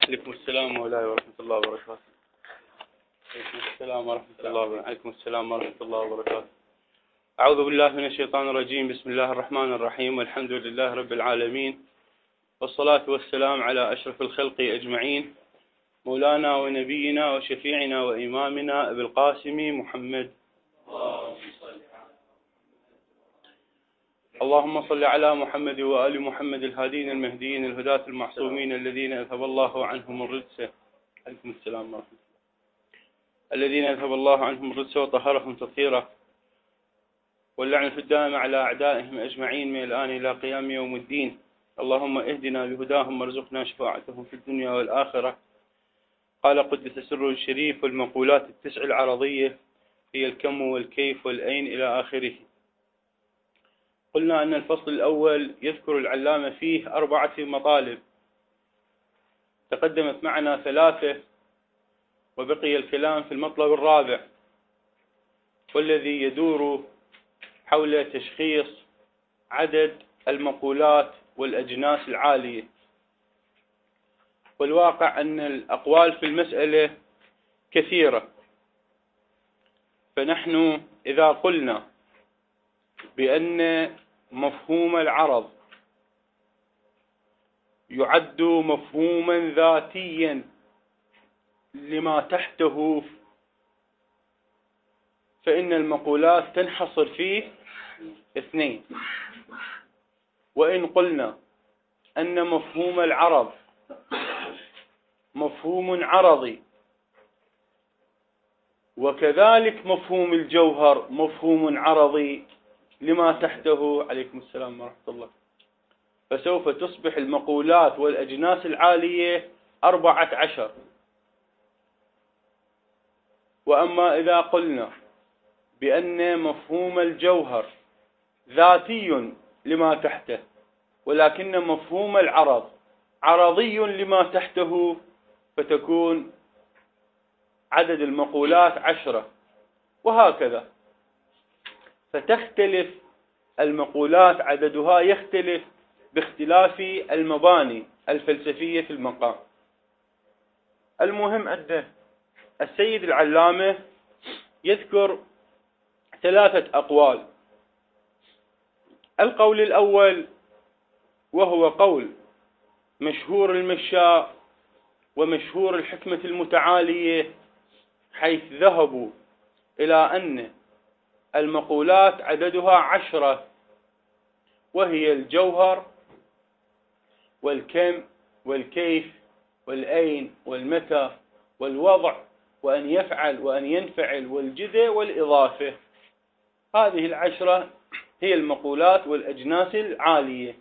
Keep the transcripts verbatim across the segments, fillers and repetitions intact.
عليكم السلام ورحمة الله وبركاته. عليكم السلام ورحمة الله وبركاته. عليكم السلام ورحمة الله وبركاته. أعوذ بالله من الشيطان الرجيم. بسم الله الرحمن الرحيم، والحمد لله رب العالمين، والصلاة والسلام على أشرف الخلق أجمعين، مولانا ونبينا وشفيعنا وإمامنا أبي القاسم محمد. اللهم صل على محمد وآل محمد الهادين المهديين الهداة المعصومين الذين أذهب الله عنهم الرجس. عليكم السلام ورحمة الله. الذين أذهب الله عنهم الرجس وطهرهم تطهيرا، واللعنة الدائمة على أعدائهم أجمعين من الآن إلى قيام يوم الدين. اللهم اهدنا بهداهم وارزقنا شفاعتهم في الدنيا والآخرة. قال قدس سره الشريف: والمقولات التسع العرضية هي الكم والكيف والأين إلى آخره. قلنا أن الفصل الأول يذكر العلامة فيه أربعة مطالب، تقدمت معنا ثلاثة، وبقي الكلام في المطلب الرابع، والذي يدور حول تشخيص عدد المقولات والأجناس العالية. والواقع أن الأقوال في المسألة كثيرة، فنحن إذا قلنا بأن مفهوم العرض يعد مفهوما ذاتيا لما تحته، فإن المقولات تنحصر فيه اثنين. وإن قلنا أن مفهوم العرض مفهوم عرضي، وكذلك مفهوم الجوهر مفهوم عرضي لما تحته، عليكم السلام ورحمة الله، فسوف تصبح المقولات والأجناس العالية أربعة عشر. وأما إذا قلنا بأن مفهوم الجوهر ذاتي لما تحته، ولكن مفهوم العرض عرضي لما تحته، فتكون عدد المقولات عشرة، وهكذا. فتختلف المقولات، عددها يختلف باختلاف المباني الفلسفية في المقام. المهم أن السيد العلامة يذكر ثلاثة أقوال. القول الأول وهو قول مشهور المشاء ومشهور الحكمة المتعالية، حيث ذهبوا إلى أن المقولات عددها عشرة، وهي الجوهر والكم والكيف والأين والمتى والوضع وأن يفعل وأن ينفعل والجدة والإضافة. هذه العشرة هي المقولات والأجناس العالية.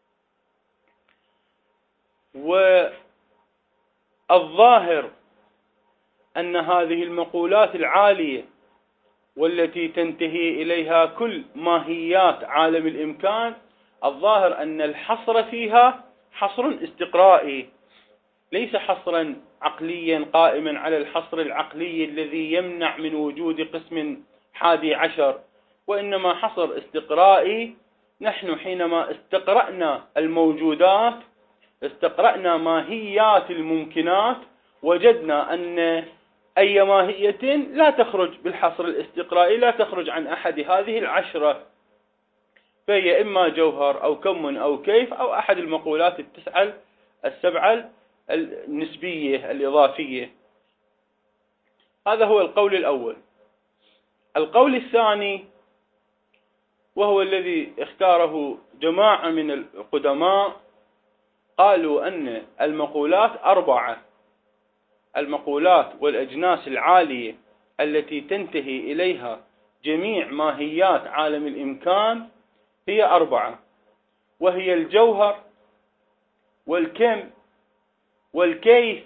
والظاهر أن هذه المقولات العالية والتي تنتهي إليها كل ماهيات عالم الإمكان، الظاهر أن الحصر فيها حصر استقرائي، ليس حصرا عقليا قائما على الحصر العقلي الذي يمنع من وجود قسم حادي عشر، وإنما حصر استقرائي. نحن حينما استقرأنا الموجودات، استقرأنا ماهيات الممكنات، وجدنا أن أي ماهية لا تخرج بالحصر الاستقرائي، لا تخرج عن أحد هذه العشرة، فهي إما جوهر أو كم أو كيف أو أحد المقولات التسعة السبعة النسبية الإضافية. هذا هو القول الأول. القول الثاني وهو الذي اختاره جماعة من القدماء، قالوا أن المقولات أربعة. المقولات والأجناس العالية التي تنتهي إليها جميع ماهيات عالم الإمكان هي أربعة، وهي الجوهر والكم والكيف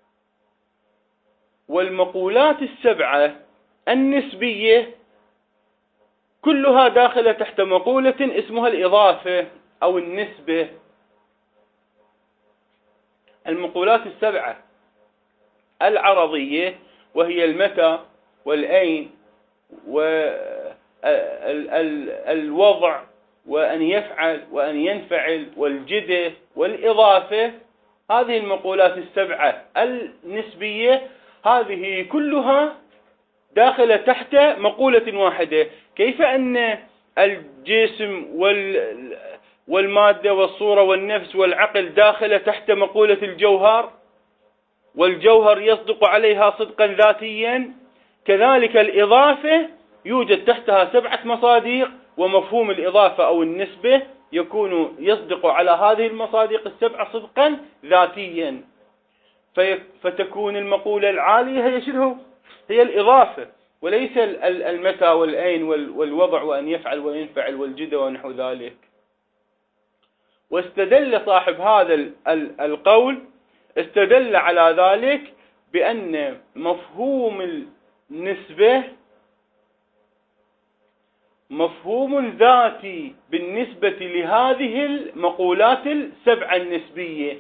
والمقولات السبعة النسبية، كلها داخلة تحت مقولة اسمها الإضافة أو النسبة. المقولات السبعة العرضية وهي المتى والأين والوضع وأن يفعل وأن ينفعل والجدة والإضافة، هذه المقولات السبعة النسبية هذه كلها داخلة تحت مقولة واحدة. كيف أن الجسم وال والمادة والصورة والنفس والعقل داخلة تحت مقولة الجوهر، والجوهر يصدق عليها صدقا ذاتيا، كذلك الإضافة يوجد تحتها سبعة مصادق، ومفهوم الإضافة أو النسبة يكون يصدق على هذه المصادق السبعة صدقا ذاتيا، فتكون المقولة العالية هي شنو؟ هي الإضافة، وليس المتى والأين والوضع وأن يفعل وينفعل والجدة ونحو ذلك. واستدل صاحب هذا القول استدل على ذلك بأن مفهوم النسبة مفهوم ذاتي بالنسبة لهذه المقولات السبعة النسبية،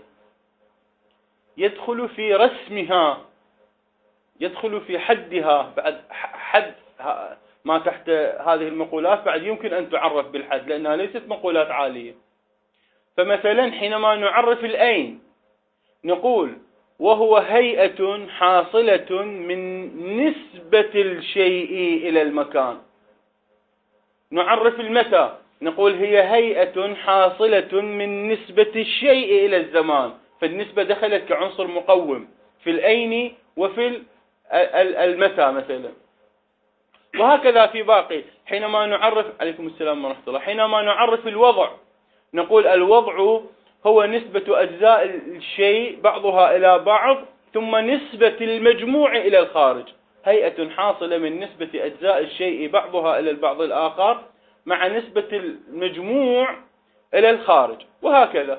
يدخل في رسمها، يدخل في حدها. بعد حد ما تحت هذه المقولات بعد يمكن أن تعرف بالحد، لأنها ليست مقولات عالية. فمثلا حينما نعرف الأين نقول وهو هيئة حاصلة من نسبة الشيء إلى المكان. نعرف المتى نقول هي هيئة حاصلة من نسبة الشيء إلى الزمان، فالنسبة دخلت كعنصر مقوم في الأين وفي المتى مثلا. وهكذا في باقي. حينما نعرف عليكم السلام ورحمة الله حينما نعرف الوضع نقول الوضع هو نسبة أجزاء الشيء بعضها إلى بعض ثم نسبة المجموع إلى الخارج، هيئة حاصلة من نسبة أجزاء الشيء بعضها إلى البعض الآخر مع نسبة المجموع إلى الخارج، وهكذا.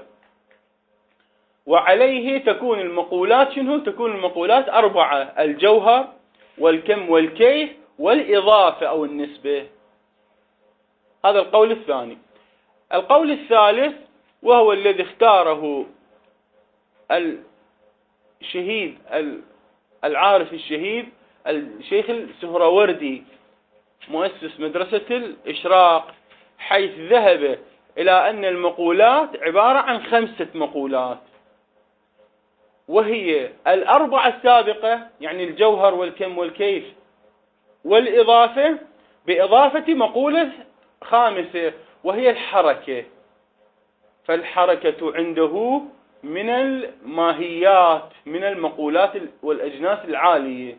وعليه تكون المقولات شنو؟ تكون المقولات أربعة: الجوهر والكم والكيف والإضافة أو النسبة. هذا القول الثاني. القول الثالث وهو الذي اختاره الشهيد العارف الشهيد الشيخ السهروردي مؤسس مدرسة الإشراق، حيث ذهب إلى أن المقولات عبارة عن خمسة مقولات، وهي الأربعة السابقة يعني الجوهر والكم والكيف والإضافة، بإضافة مقولة خامسة وهي الحركة. فالحركة عنده من الماهيات من المقولات والأجناس العالية.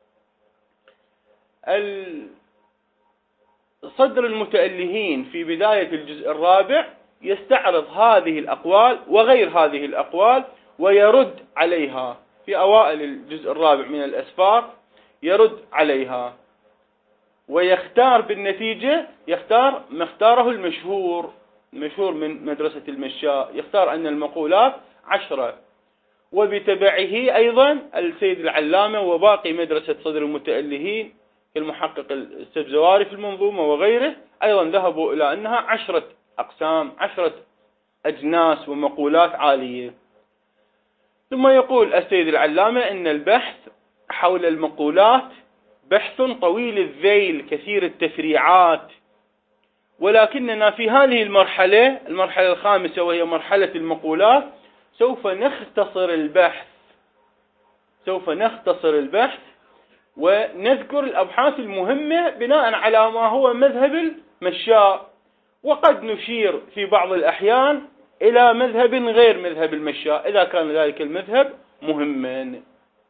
صدر المتألهين في بداية الجزء الرابع يستعرض هذه الأقوال وغير هذه الأقوال ويرد عليها. في أوائل الجزء الرابع من الأسفار يرد عليها ويختار بالنتيجة يختار مختاره المشهور المشهور من مدرسة المشاء، يختار أن المقولات عشرة. وبتبعه أيضا السيد العلامة وباقي مدرسة صدر المتألهين كالمحقق السبزواري في المنظومة وغيره أيضا ذهبوا إلى أنها عشرة أقسام، عشرة أجناس ومقولات عالية. ثم يقول السيد العلامة أن البحث حول المقولات بحث طويل الذيل كثير التفريعات، ولكننا في هذه المرحلة المرحلة الخامسة وهي مرحلة المقولات سوف نختصر البحث سوف نختصر البحث ونذكر الأبحاث المهمة بناء على ما هو مذهب المشاء، وقد نشير في بعض الأحيان إلى مذهب غير مذهب المشاء إذا كان ذلك المذهب مهما.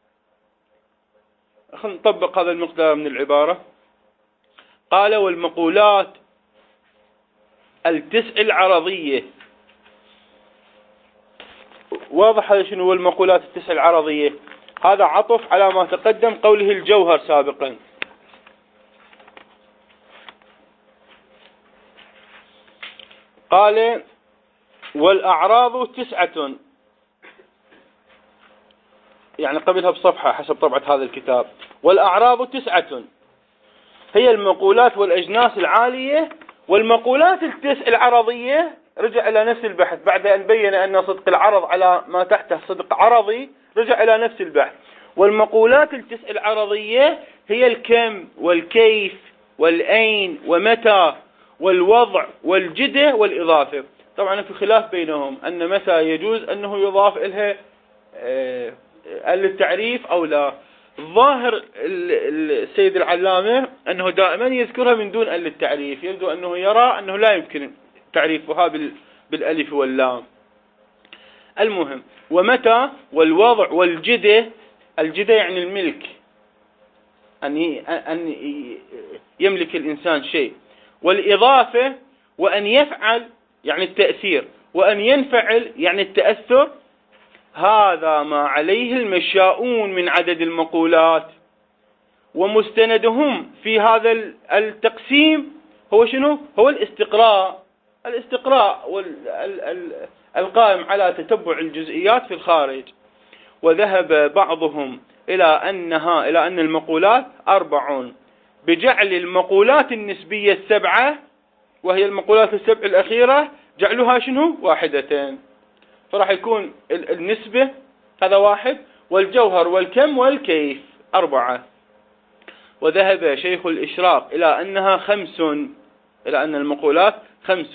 خلينا نطبق هذا المقدار من العبارة. قال: والمقولات التسع العرضية. واضح هذا شنو هو المقولات التسع العرضية؟ هذا عطف على ما تقدم قوله الجوهر سابقا. قال: والأعراض تسعة، يعني قبلها بصفحة حسب طبعة هذا الكتاب. والأعراض تسعة هي المقولات والأجناس العالية. والمقولات التسع العرضية رجع إلى نفس البحث بعد أن بين أن صدق العرض على ما تحته صدق عرضي، رجع إلى نفس البحث. والمقولات التسع العرضية هي الكم والكيف والأين ومتى والوضع والجدة والإضافة. طبعا في خلاف بينهم أن متى يجوز أنه يضاف إلها ال التعريف أو لا. الظاهر السيد العلامة أنه دائما يذكرها من دون ال التعريف، يبدو أنه يرى أنه لا يمكن تعريفها بالألف واللام. المهم، ومتى والوضع والجدة، الجدة يعني الملك، أن يملك الإنسان شيء، والإضافة وأن يفعل يعني التأثير، وأن ينفعل يعني التأثر. هذا ما عليه المشاؤون من عدد المقولات، ومستندهم في هذا التقسيم هو شنو؟ هو الاستقراء الاستقراء القائم على تتبع الجزئيات في الخارج. وذهب بعضهم إلى أنها إلى أن المقولات أربع، بجعل المقولات النسبية السبعة وهي المقولات السبع الأخيرة جعلها شنو؟ واحدتين. فراح يكون النسبة هذا واحد، والجوهر والكم والكيف أربعة. وذهب شيخ الإشراق إلى أنها خمس، إلى أن المقولات خمس،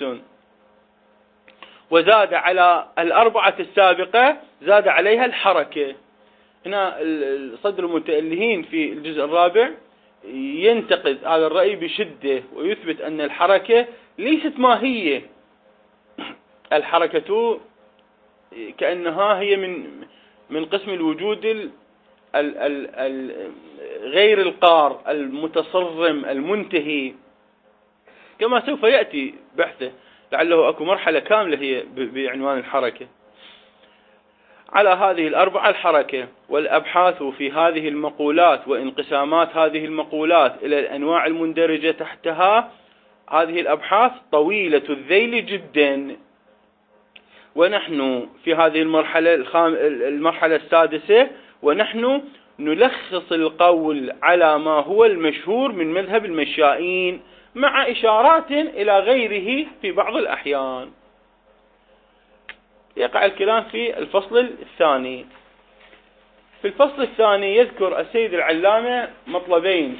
وزاد على الأربعة السابقة زاد عليها الحركة. هنا صدر المتألهين في الجزء الرابع ينتقد هذا الرأي بشدة، ويثبت أن الحركة ليست ماهية. الحركة كأنها هي من من قسم الوجود ال ال ال ال غير القار المتصرم المنتهي، كما سوف يأتي بحثه، لعله أكو مرحلة كاملة هي بعنوان الحركة. على هذه الأربعة الحركة، والأبحاث في هذه المقولات وانقسامات هذه المقولات إلى الأنواع المندرجة تحتها، هذه الأبحاث طويلة الذيل جدا. ونحن في هذه المرحلة الخام المرحلة السادسة، ونحن نلخص القول على ما هو المشهور من مذهب المشائين، مع إشارات إلى غيره في بعض الأحيان. يقع الكلام في الفصل الثاني. في الفصل الثاني يذكر السيد العلامة مطلبين.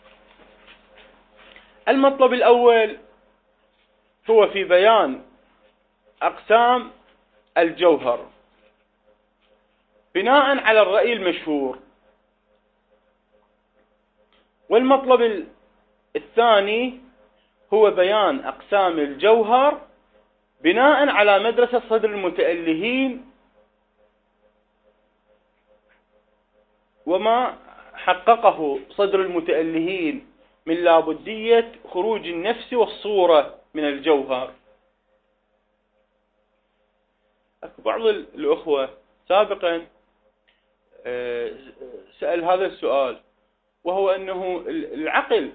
المطلب الأول هو في بيان أقسام الجوهر بناء على الرأي المشهور. والمطلب الثاني هو بيان أقسام الجوهر بناء على مدرسة صدر المتألهين، وما حققه صدر المتألهين من لابدية خروج النفس والصورة من الجوهر. بعض الأخوة سابقا سأل هذا السؤال، وهو أنه العقل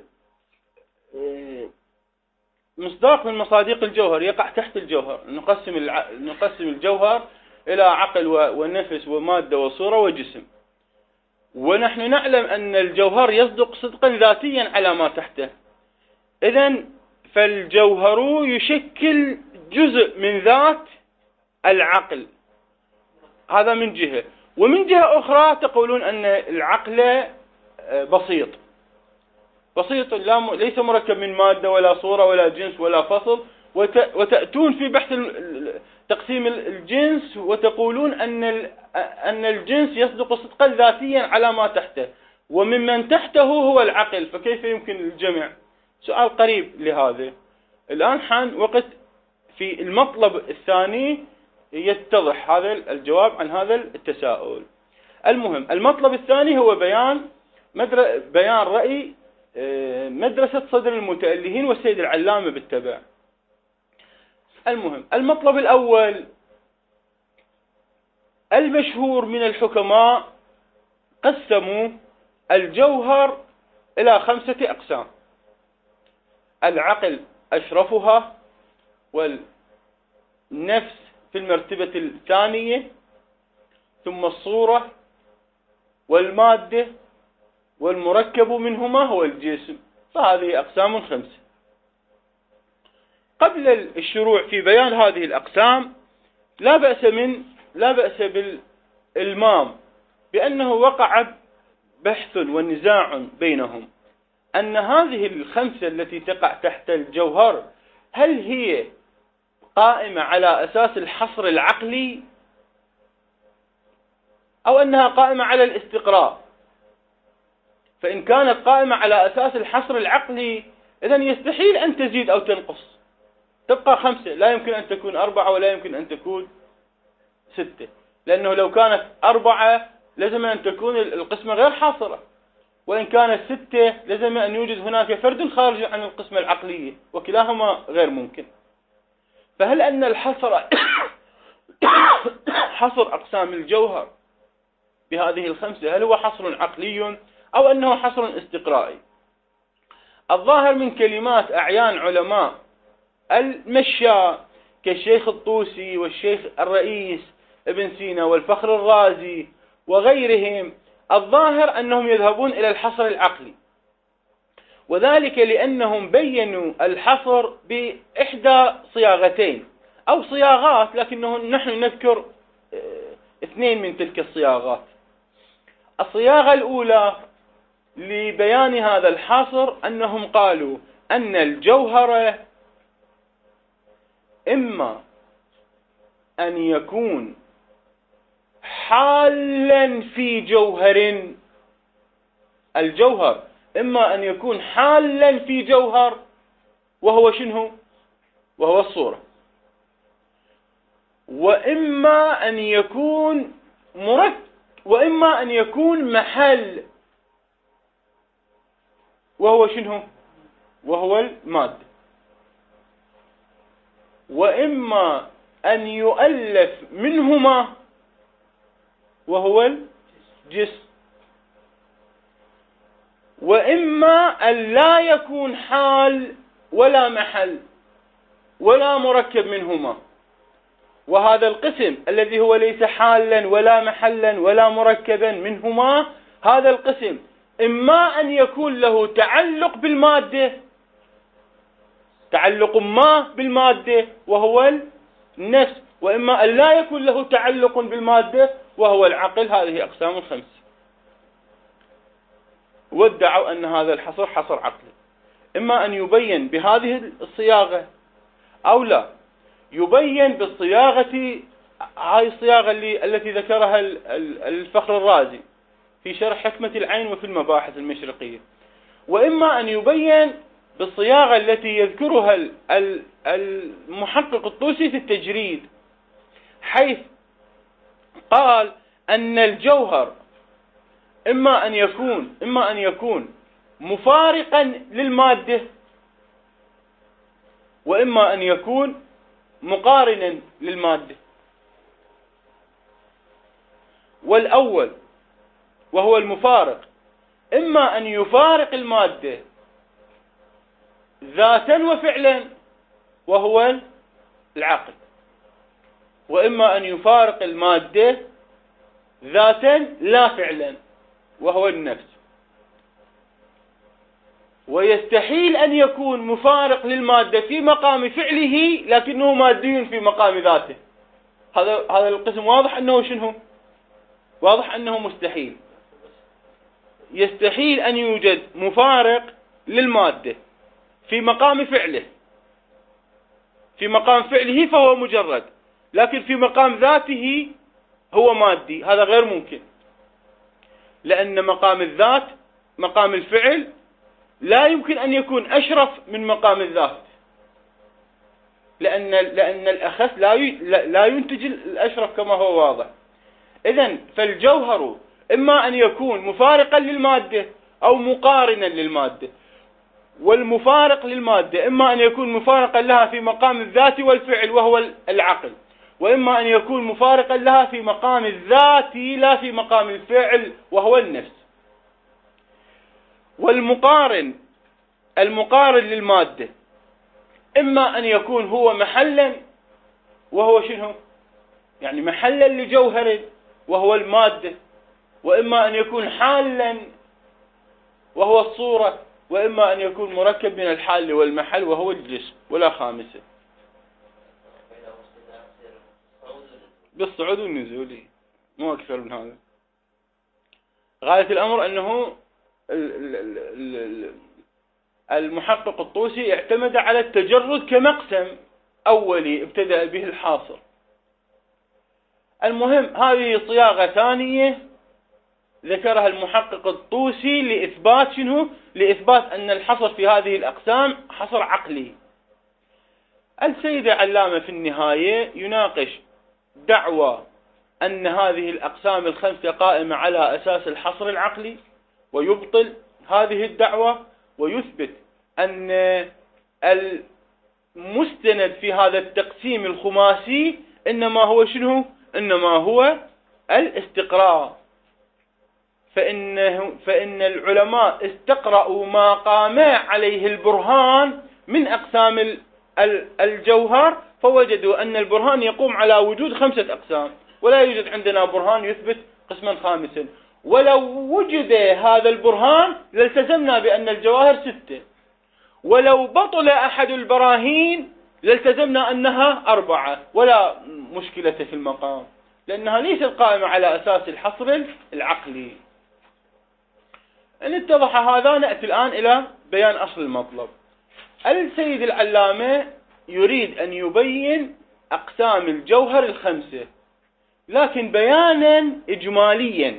مصداق من مصادق الجوهر، يقع تحت الجوهر. نقسم نقسم الجوهر إلى عقل ونفس ومادة وصورة وجسم، ونحن نعلم أن الجوهر يصدق صدقا ذاتيا على ما تحته. إذن فالجوهر يشكل جزء من ذات العقل، هذا من جهة. ومن جهة أخرى تقولون أن العقل بسيط بسيط ليس مركب من مادة ولا صورة ولا جنس ولا فصل، وتأتون في بحث تقسيم الجنس وتقولون أن أن الجنس يصدق صدقا ذاتيا على ما تحته، وممن تحته هو العقل، فكيف يمكن الجمع؟ سؤال قريب لهذا. الآن حان وقت في المطلب الثاني يتضح هذا الجواب عن هذا التساؤل. المهم، المطلب الثاني هو بيان بيان رأي مدرسة صدر المتألهين والسيد العلامة بالتبع. المهم، المطلب الأول، المشهور من الحكماء قسموا الجوهر إلى خمسة أقسام: العقل أشرفها، والنفس في المرتبة الثانية، ثم الصورة، والمادة، والمركب منهما هو الجسم. فهذه أقسام خمسة. قبل الشروع في بيان هذه الأقسام لا بأس من لا بأس بالإلمام بأنه وقع بحث ونزاع بينهم أن هذه الخمسة التي تقع تحت الجوهر هل هي قائمة على أساس الحصر العقلي أو أنها قائمة على الاستقراء. فإن كانت قائمة على أساس الحصر العقلي إذن يستحيل أن تزيد أو تنقص، تبقى خمسة، لا يمكن أن تكون أربعة ولا يمكن أن تكون ستة، لأنه لو كانت أربعة لازم أن تكون القسمة غير حاصرة، وإن كانت ستة لازم أن يوجد هناك فرد خارج عن القسمة العقلية، وكلاهما غير ممكن. فهل أن الحصر حصر أقسام الجوهر بهذه الخمسة هل هو حصر عقلي أو أنه حصر استقرائي؟ الظاهر من كلمات أعيان علماء المشاء كالشيخ الطوسي والشيخ الرئيس ابن سينا والفخر الرازي وغيرهم، الظاهر أنهم يذهبون إلى الحصر العقلي، وذلك لأنهم بينوا الحصر بإحدى صياغتين أو صياغات، لكنه نحن نذكر اثنين من تلك الصياغات. الصياغة الأولى لبيان هذا الحصر أنهم قالوا أن الجوهر إما أن يكون حالا في جوهر، الجوهر إما أن يكون حالا في جوهر وهو شنو؟ وهو الصورة، وإما أن يكون مركب، وإما أن يكون محل وهو شنو؟ وهو المادة، وإما أن يؤلف منهما وهو الجسم، وإما أن لا يكون حال ولا محل ولا مركب منهما. وهذا القسم الذي هو ليس حالا ولا محلا ولا مركبا منهما، هذا القسم إما أن يكون له تعلق بالمادة، تعلق ما بالمادة وهو النفس، وإما أن لا يكون له تعلق بالمادة وهو العقل. هذه أقسام الخمس، وادعوا أن هذا الحصر حصر عقلي، إما أن يبين بهذه الصياغة أو لا يبين بالصياغة، هاي الصياغة اللي التي ذكرها الفخر الرازي في شرح حكمة العين وفي المباحث المشرقية، وإما أن يبين بالصياغة التي يذكرها المحقق الطوسي في التجريد، حيث قال أن الجوهر إما أن يكون إما أن يكون مفارقا للمادة، وإما أن يكون مقارنا للمادة. والأول وهو المفارق إما أن يفارق المادة ذاتا وفعلا وهو العقل، وإما أن يفارق المادة ذاتا لا فعلا وهو النفس. ويستحيل أن يكون مفارق للمادة في مقام فعله لكنه مادي في مقام ذاته. هذا هذا القسم واضح أنه شنو؟ واضح أنه مستحيل. يستحيل أن يوجد مفارق للمادة في مقام فعله، في مقام فعله فهو مجرد، لكن في مقام ذاته هو مادي، هذا غير ممكن، لأن مقام الذات مقام الفعل لا يمكن أن يكون أشرف من مقام الذات، لأن لأن الأخف لا لا ينتج الأشرف كما هو واضح. إذن فالجوهر إما أن يكون مفارقا للمادة أو مقارنا للمادة، والمفارق للمادة إما أن يكون مفارقا لها في مقام الذات والفعل وهو العقل، وإما أن يكون مفارقا لها في مقام الذات لا في مقام الفعل وهو النفس. والمقارن المقارن للمادة إما أن يكون هو محلا وهو شنو؟ يعني محلا لجوهر وهو المادة، وإما أن يكون حالا وهو الصورة، وإما أن يكون مركب من الحال والمحل وهو الجسم. ولا خامسة بالصعود والنزول، مو أكثر من هذا. غاية الأمر أنه المحقق الطوسي اعتمد على التجرد كمقسم أولي ابتدأ به الحاصر. المهم هذه صياغة ثانية ذكرها المحقق الطوسي لإثبات شنو؟ لإثبات أن الحصر في هذه الأقسام حصر عقلي. السيد العلامة في النهاية يناقش دعوى أن هذه الأقسام الخمسة قائمة على أساس الحصر العقلي، ويبطل هذه الدعوة ويثبت أن المستند في هذا التقسيم الخماسي إنما هو شنو؟ إنما هو الاستقراء. فإنه فإن العلماء استقرأوا ما قام عليه البرهان من أقسام الجوهر، فوجدوا أن البرهان يقوم على وجود خمسة أقسام، ولا يوجد عندنا برهان يثبت قسما خامسا. ولو وجد هذا البرهان لالتزمنا بأن الجواهر ستة، ولو بطل أحد البراهين لالتزمنا أنها أربعة، ولا مشكلة في المقام، لأنها ليست قائمة على أساس الحصر العقلي. إن اتضح هذا نأتي الآن إلى بيان أصل المطلب. السيد العلامة يريد أن يبين أقسام الجوهر الخمسة، لكن بيانا إجماليا،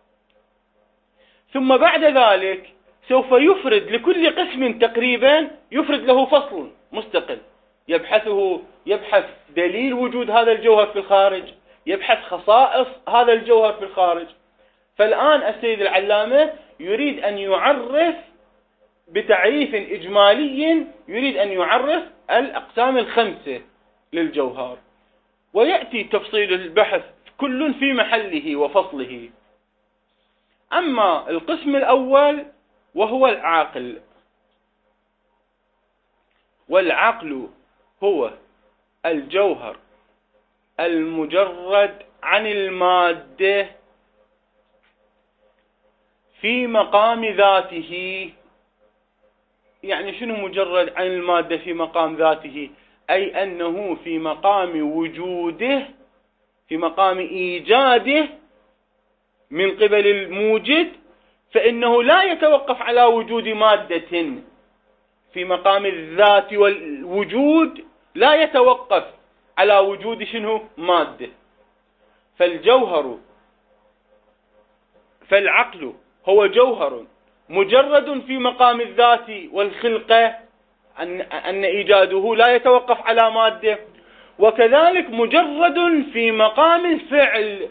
ثم بعد ذلك سوف يفرد لكل قسم تقريبا، يفرد له فصل مستقل يبحثه، يبحث دليل وجود هذا الجوهر في الخارج، يبحث خصائص هذا الجوهر في الخارج. فالآن السيد العلامة يريد أن يعرف بتعريف إجمالي، يريد أن يعرف الأقسام الخمسة للجوهر، ويأتي تفصيل البحث كل في محله وفصله. أما القسم الأول وهو العقل، والعقل هو الجوهر المجرد عن المادة في مقام ذاته. يعني شنو مجرد عن المادة في مقام ذاته؟ أي أنه في مقام وجوده، في مقام إيجاده من قبل الموجد، فإنه لا يتوقف على وجود مادة. في مقام الذات والوجود لا يتوقف على وجود شنو؟ مادة. فالجوهر فالعقل هو جوهر مجرد في مقام الذات والخلقة، أن, أن إيجاده لا يتوقف على مادة، وكذلك مجرد في مقام الفعل.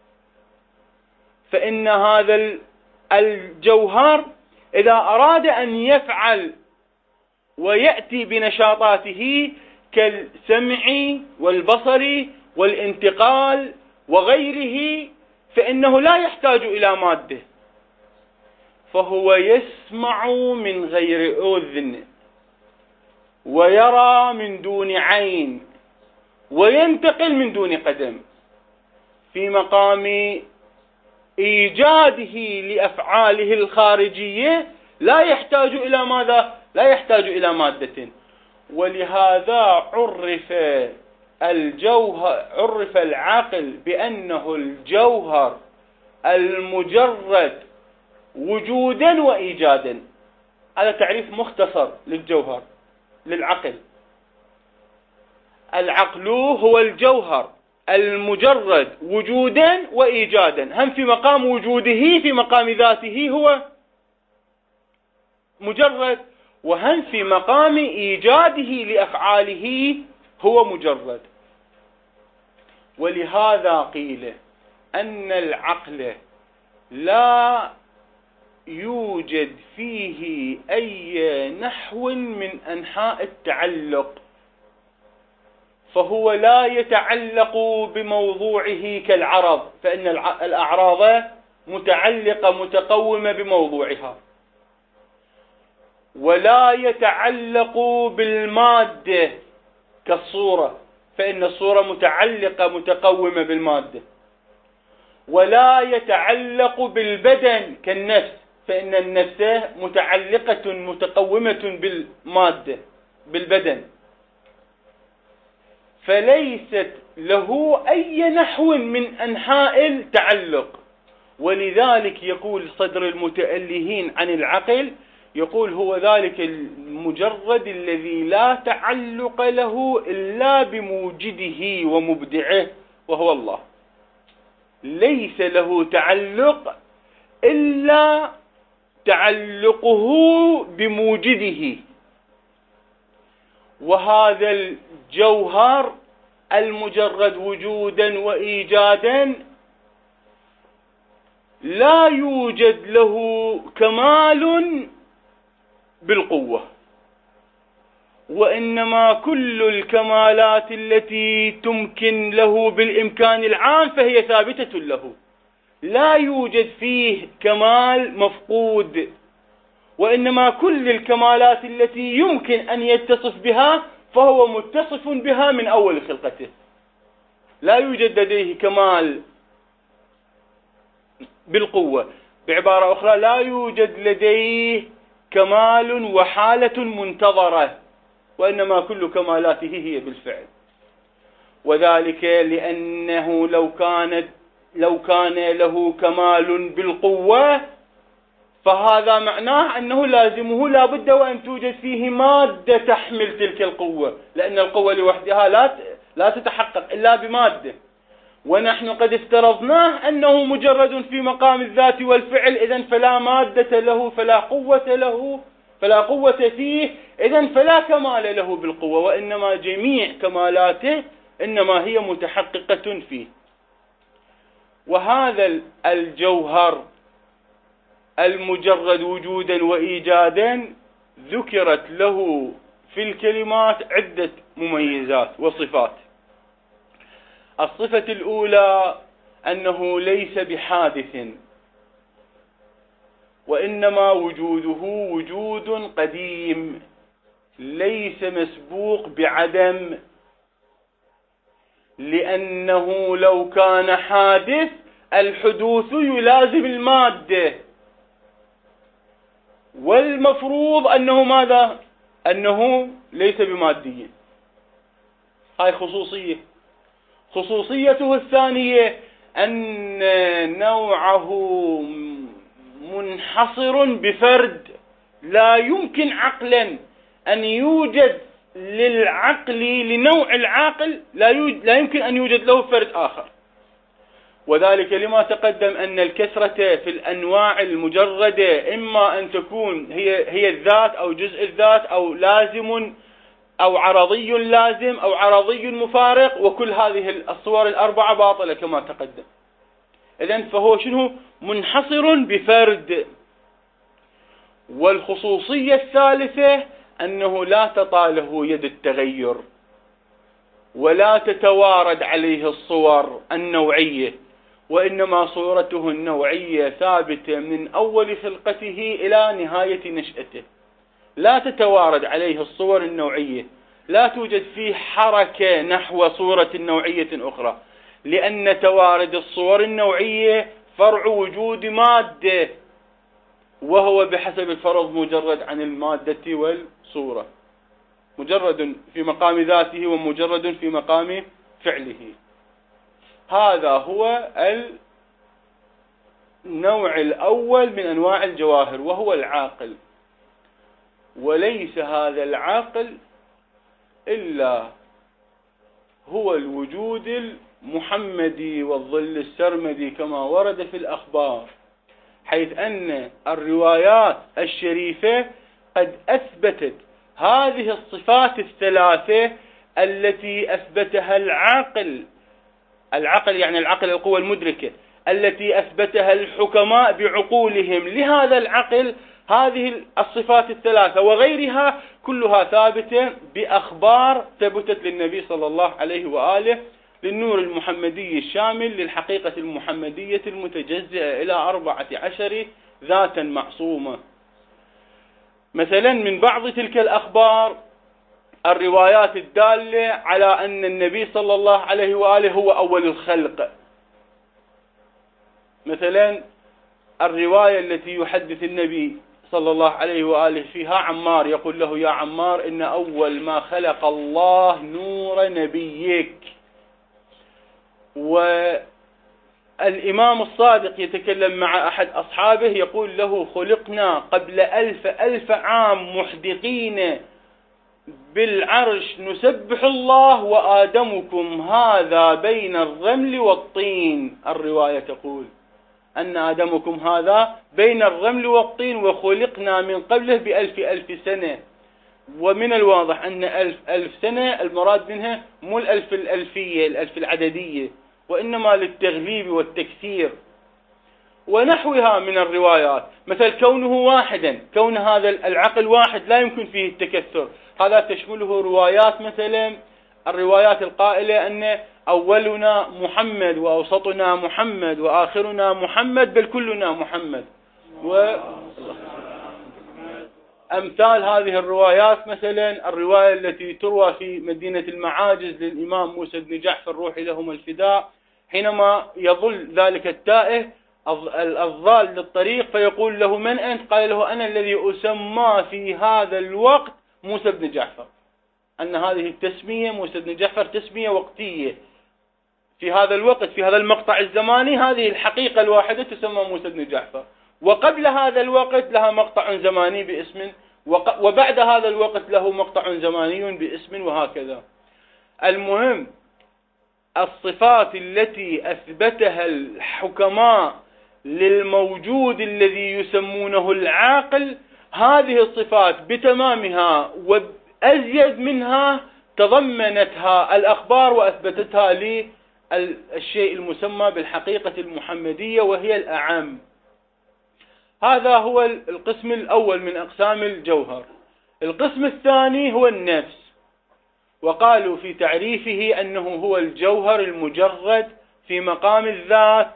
فإن هذا الجوهر إذا أراد أن يفعل ويأتي بنشاطاته كالسمع والبصر والانتقال وغيره، فإنه لا يحتاج إلى مادة، فهو يسمع من غير أذن، ويرى من دون عين، وينتقل من دون قدم، في مقام إيجاده لأفعاله الخارجية لا يحتاج إلى ماذا؟ لا يحتاج إلى مادة. ولهذا عرف الجوهر، عرف العقل بأنه الجوهر المجرد وجودا وإيجادا. هذا تعريف مختصر للجوهر للعقل. العقل هو الجوهر المجرد وجودا وإيجادا، هم في مقام وجوده في مقام ذاته هو مجرد، وهم في مقام إيجاده لأفعاله هو مجرد. ولهذا قيل أن العقل لا يوجد فيه أي نحو من أنحاء التعلق، فهو لا يتعلق بموضوعه كالعرض، فإن الأعراض متعلقة متقومة بموضوعها، ولا يتعلق بالمادة كالصورة، فإن الصورة متعلقة متقومة بالمادة، ولا يتعلق بالبدن كالنفس، فإن النفس متعلقة متقومة بالمادة بالبدن، فليست له أي نحو من أنحاء التعلق. ولذلك يقول صدر المتألهين عن العقل: يقول هو ذلك المجرد الذي لا تعلق له إلا بموجده ومبدعه وهو الله، ليس له تعلق إلا تعلقه بموجده. وهذا الجوهر المجرد وجودا وإيجادا لا يوجد له كمال بالقوة، وإنما كل الكمالات التي تمكن له بالإمكان العام فهي ثابتة له، لا يوجد فيه كمال مفقود، وإنما كل الكمالات التي يمكن أن يتصف بها فهو متصف بها من أول خلقته. لا يوجد لديه كمال بالقوة، بعبارة أخرى لا يوجد لديه كمال وحالة منتظرة، وإنما كل كمالاته هي بالفعل. وذلك لأنه لو كانت لو كان له كمال بالقوة فهذا معناه أنه لازمه لا بد وأن توجد فيه مادة تحمل تلك القوة، لأن القوة لوحدها لا لا تتحقق إلا بمادة. ونحن قد افترضناه أنه مجرد في مقام الذات والفعل، إذن فلا مادة له، فلا قوة له، فلا قوة فيه، إذن فلا كمال له بالقوة، وإنما جميع كمالاته إنما هي متحققة فيه. وهذا الجوهر المجرد وجودا وإيجادا ذكرت له في الكلمات عدة مميزات وصفات. الصفة الأولى أنه ليس بحادث، وإنما وجوده وجود قديم ليس مسبوق بعدم، لأنه لو كان حادث الحدوث يلازم المادة، والمفروض أنه ماذا؟ أنه ليس بمادي. هاي خصوصية. خصوصيته الثانية أن نوعه منحصر بفرد، لا يمكن عقلا أن يوجد للعقل لنوع العاقل لا, لا يمكن أن يوجد له فرد آخر. وذلك لما تقدم أن الكثرة في الأنواع المجردة إما أن تكون هي هي الذات أو جزء الذات أو لازم أو عرضي لازم أو عرضي مفارق، وكل هذه الصور الأربعة باطلة كما تقدم. إذن فهو شنو؟ منحصر بفرد. والخصوصية الثالثة أنه لا تطاله يد التغير ولا تتوارد عليه الصور النوعية، وإنما صورته النوعية ثابتة من أول خلقته إلى نهاية نشأته، لا تتوارد عليه الصور النوعية، لا توجد فيه حركة نحو صورة نوعية أخرى، لأن توارد الصور النوعية فرع وجود مادة، وهو بحسب الفرض مجرد عن المادة والصورة، مجرد في مقام ذاته ومجرد في مقام فعله. هذا هو النوع الأول من أنواع الجواهر، وهو العاقل. وليس هذا العاقل إلا هو الوجود المحمدي والظل السرمدي كما ورد في الأخبار، حيث أن الروايات الشريفة قد أثبتت هذه الصفات الثلاثة التي أثبتها العقل، العقل يعني العقل القوة المدركة، التي أثبتها الحكماء بعقولهم لهذا العقل. هذه الصفات الثلاثة وغيرها كلها ثابتة بأخبار ثبتت للنبي صلى الله عليه وآله، للنور المحمدي الشامل، للحقيقة المحمدية المتجزئة إلى أربعة عشر ذاتا معصومة. مثلا من بعض تلك الأخبار الروايات الدالة على أن النبي صلى الله عليه وآله هو أول الخلق. مثلا الرواية التي يحدث النبي صلى الله عليه وآله فيها عمار، يقول له: يا عمار، إن أول ما خلق الله نور نبيك. الإمام الصادق يتكلم مع أحد أصحابه يقول له: خلقنا قبل ألف ألف عام محدقين بالعرش نسبح الله، وآدمكم هذا بين الرمل والطين. الرواية تقول أن آدمكم هذا بين الرمل والطين، وخلقنا من قبله بألف ألف سنة. ومن الواضح أن ألف ألف سنة المراد منها مو الألف الألفية الألف العددية، وإنما للتغليب والتكثير ونحوها من الروايات، مثل كونه واحدا، كون هذا العقل واحد لا يمكن فيه التكثر. هذا تشمله روايات، مثلا الروايات القائلة أن أولنا محمد وأوسطنا محمد وآخرنا محمد بل كلنا محمد. وأمثال هذه الروايات مثلا الرواية التي تروى في مدينة المعاجز للإمام موسى بن جعفر روحي لهم الفداء، حينما يظل ذلك التائه الضال للطريق فيقول له: من أنت؟ قال له: أنا الذي أسمى في هذا الوقت موسى بن جعفر. أن هذه التسمية موسى بن جعفر تسمية وقتية في هذا الوقت، في هذا المقطع الزماني، هذه الحقيقة الواحدة تسمى موسى بن جعفر، وقبل هذا الوقت لها مقطع زماني باسم، وبعد هذا الوقت له مقطع زماني باسم، وهكذا. المهم الصفات التي أثبتها الحكماء للموجود الذي يسمونه العاقل، هذه الصفات بتمامها وأزيد منها تضمنتها الأخبار وأثبتتها للشيء المسمى بالحقيقة المحمدية، وهي الأعم. هذا هو القسم الأول من أقسام الجوهر. القسم الثاني هو النفس، وقالوا في تعريفه أنه هو الجوهر المجرد في مقام الذات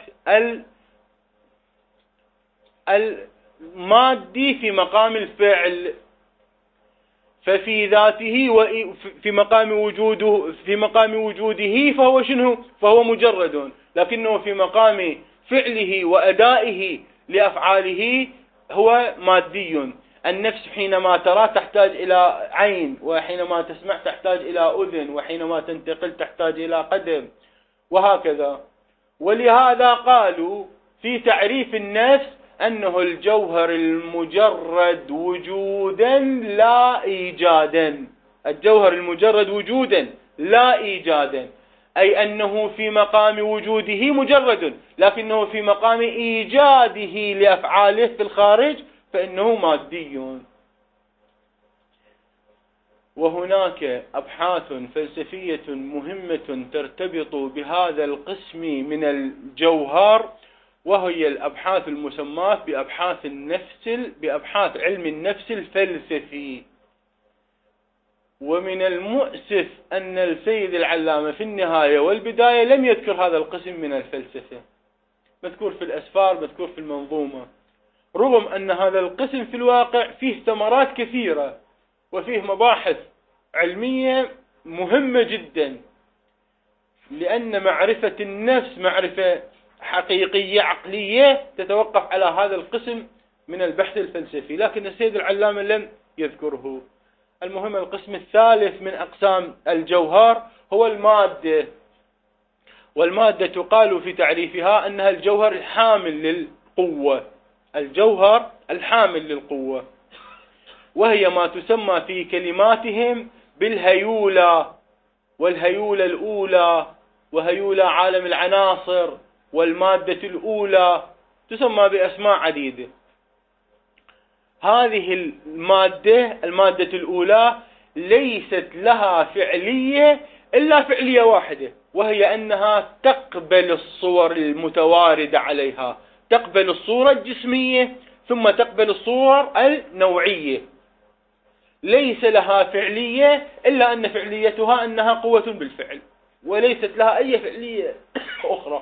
المادي في مقام الفعل، ففي ذاته وفي مقام وجوده في مقام وجوده فهو شنو؟ فهو مجرد، لكنه في مقام فعله وأدائه لأفعاله هو مادي. النفس حينما ترى تحتاج إلى عين، وحينما تسمع تحتاج إلى أذن، وحينما تنتقل تحتاج إلى قدم، وهكذا. ولهذا قالوا في تعريف النفس أنه الجوهر المجرد وجودا لا إيجادا. الجوهر المجرد وجودا لا إيجادا، أي أنه في مقام وجوده مجرد، لكنه في مقام إيجاده لأفعاله في الخارج فإنه مادي. وهناك أبحاث فلسفية مهمة ترتبط بهذا القسم من الجوهر، وهي الأبحاث المسماة بأبحاث النفس بأبحاث علم النفس الفلسفي. ومن المؤسف أن السيد العلامة في النهاية والبداية لم يذكر هذا القسم من الفلسفة، مذكور في الأسفار، مذكور في المنظومة، رغم أن هذا القسم في الواقع فيه ثمرات كثيرة وفيه مباحث علمية مهمة جدا، لأن معرفة النفس معرفة حقيقية عقلية تتوقف على هذا القسم من البحث الفلسفي، لكن السيد العلامة لم يذكره. المهم القسم الثالث من أقسام الجوهر هو المادة، والمادة تقال في تعريفها أنها الجوهر الحامل للقوة، الجوهر الحامل للقوة، وهي ما تسمى في كلماتهم بالهيولة، والهيولة الأولى، وهيولة عالم العناصر، والمادة الأولى، تسمى بأسماء عديدة. هذه المادة المادة الأولى ليست لها فعلية إلا فعلية واحدة، وهي أنها تقبل الصور المتواردة عليها، تقبل الصورة الجسمية ثم تقبل الصور النوعية. ليس لها فعلية إلا أن فعليتها أنها قوة بالفعل، وليست لها أي فعلية أخرى.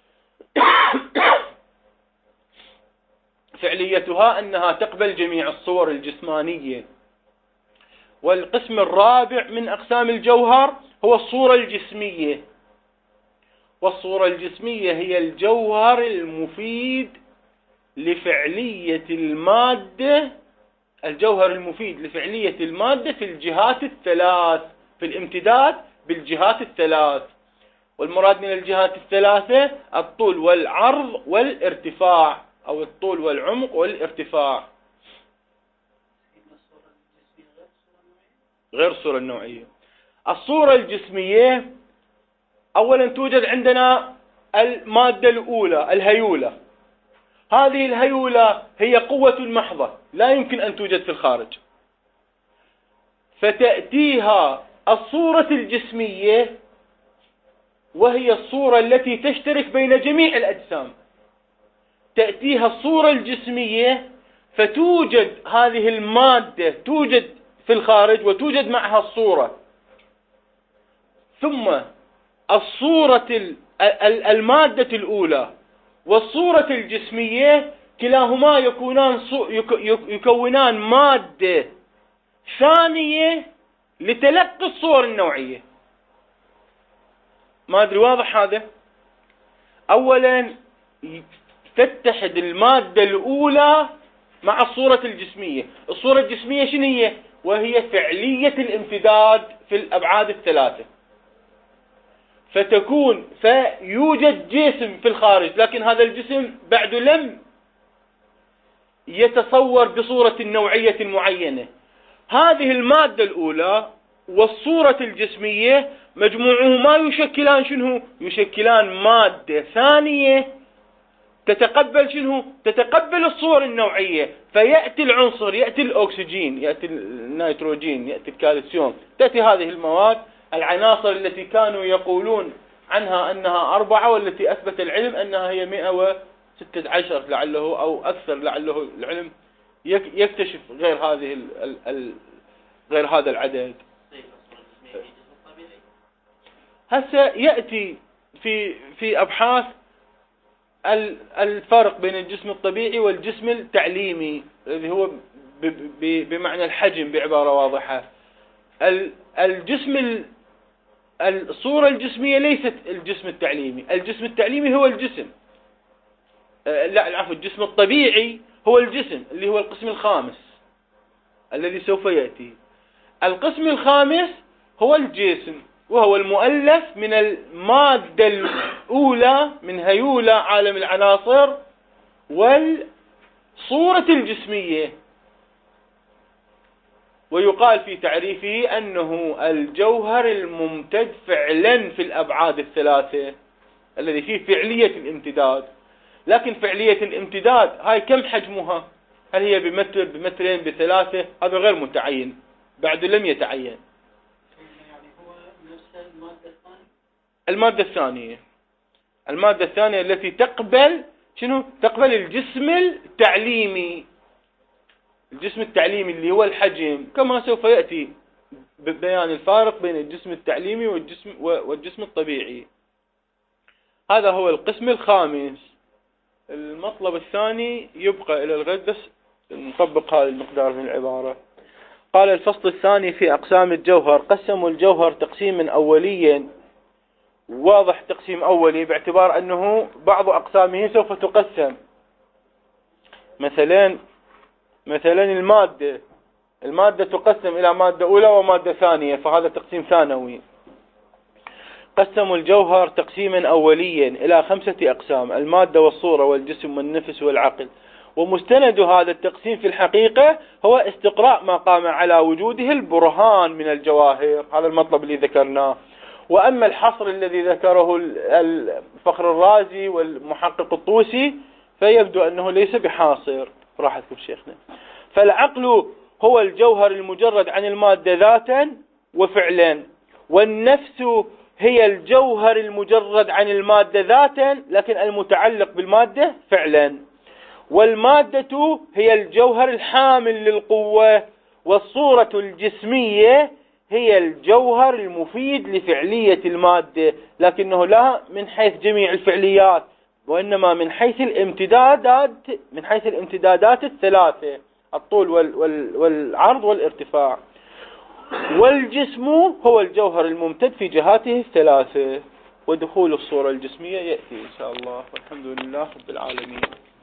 فعليتها أنها تقبل جميع الصور الجسمانية. والقسم الرابع من أقسام الجوهر هو الصورة الجسمية، والصورة الجسمية هي الجوهر المفيد لفعلية المادة، الجوهر المفيد لفعلية المادة في الجهات الثلاث، في الامتداد بالجهات الثلاث، والمراد من الجهات الثلاثة الطول والعرض والارتفاع، أو الطول والعمق والارتفاع، غير الصورة النوعية. الصورة الجسمية أولا توجد عندنا المادة الأولى الهيولة. هذه الهيولة هي قوة محضة لا يمكن أن توجد في الخارج، فتأتيها الصورة الجسمية وهي الصورة التي تشترك بين جميع الأجسام. تأتيها الصورة الجسمية فتوجد هذه المادة توجد في الخارج وتوجد معها الصورة، ثم الصورة المادة الأولى والصورة الجسمية كلاهما يكونان يكونان مادة ثانية لتلقي الصور النوعية. ما أدري واضح هذا؟ أولا تتحد المادة الأولى مع الصورة الجسمية. الصورة الجسمية شنو هي؟ وهي فعلية الامتداد في الأبعاد الثلاثة. فتكون فيوجد جسم في الخارج، لكن هذا الجسم بعد لم يتصور بصورة نوعية معينة. هذه المادة الأولى والصورة الجسمية مجموعهما يشكلان شنو؟ يشكلان مادة ثانية تتقبل شنو؟ تتقبل الصور النوعية، فيأتي العنصر، يأتي الأكسجين، يأتي النيتروجين، يأتي الكالسيوم، تأتي هذه المواد العناصر التي كانوا يقولون عنها أنها أربعة، والتي أثبت العلم أنها هي مئة وستة عشر لعله أو أكثر، لعله العلم يكتشف غير هذه ال ال غير هذا العدد. هسه يأتي في في أبحاث الفرق بين الجسم الطبيعي والجسم التعليمي الذي هو بمعنى الحجم بعبارة واضحة. الجسم الصورة الجسمية ليست الجسم التعليمي. الجسم التعليمي هو الجسم، لا العفو، الجسم الطبيعي هو الجسم اللي هو القسم الخامس الذي سوف يأتي. القسم الخامس هو الجسم، وهو المؤلف من المادة الأولى من هيولة عالم العناصر والصورة الجسمية. ويقال في تعريفه أنه الجوهر الممتد فعلا في الأبعاد الثلاثة الذي فيه فعلية الامتداد. لكن فعلية الامتداد هاي كم حجمها؟ هل هي بمتر بمترين بثلاثة؟ هذا غير متعين، بعد لم يتعين. يعني هو نفس المادة الثانية؟ المادة الثانية المادة الثانية التي تقبل شنو؟ تقبل الجسم التعليمي. الجسم التعليمي اللي هو الحجم، كما سوف يأتي ببيان الفارق بين الجسم التعليمي والجسم والجسم الطبيعي. هذا هو القسم الخامس. المطلب الثاني يبقى إلى الغد، بس نطبق هذا المقدار من العبارة. قال الفصل الثاني في أقسام الجوهر. قسموا الجوهر تقسيما أوليا، واضح تقسيم أولي باعتبار أنه بعض أقسامه سوف تقسم. مثلا مثلا المادة المادة تقسم إلى مادة أولى ومادة ثانية، فهذا تقسيم ثانوي. قسموا الجوهر تقسيما أوليا إلى خمسة أقسام: المادة والصورة والجسم والنفس والعقل. ومستند هذا التقسيم في الحقيقة هو استقراء ما قام على وجوده البرهان من الجواهر، هذا المطلب اللي ذكرناه. وأما الحصر الذي ذكره الفخر الرازي والمحقق الطوسي فيبدو أنه ليس بحاصر. راحتكم شيخنا. فالعقل هو الجوهر المجرد عن المادة ذاتا وفعلا، والنفس هي الجوهر المجرد عن المادة ذاتا لكن المتعلق بالمادة فعلا، والمادة هي الجوهر الحامل للقوة، والصورة الجسمية هي الجوهر المفيد لفعلية المادة، لكنه لا من حيث جميع الفعليات، وإنما من حيث الامتدادات من حيث الامتدادات الثلاثة: الطول والعرض والارتفاع. والجسم هو الجوهر الممتد في جهاته الثلاثة. ودخول الصورة الجسمية يأتي إن شاء الله، والحمد لله رب العالمين.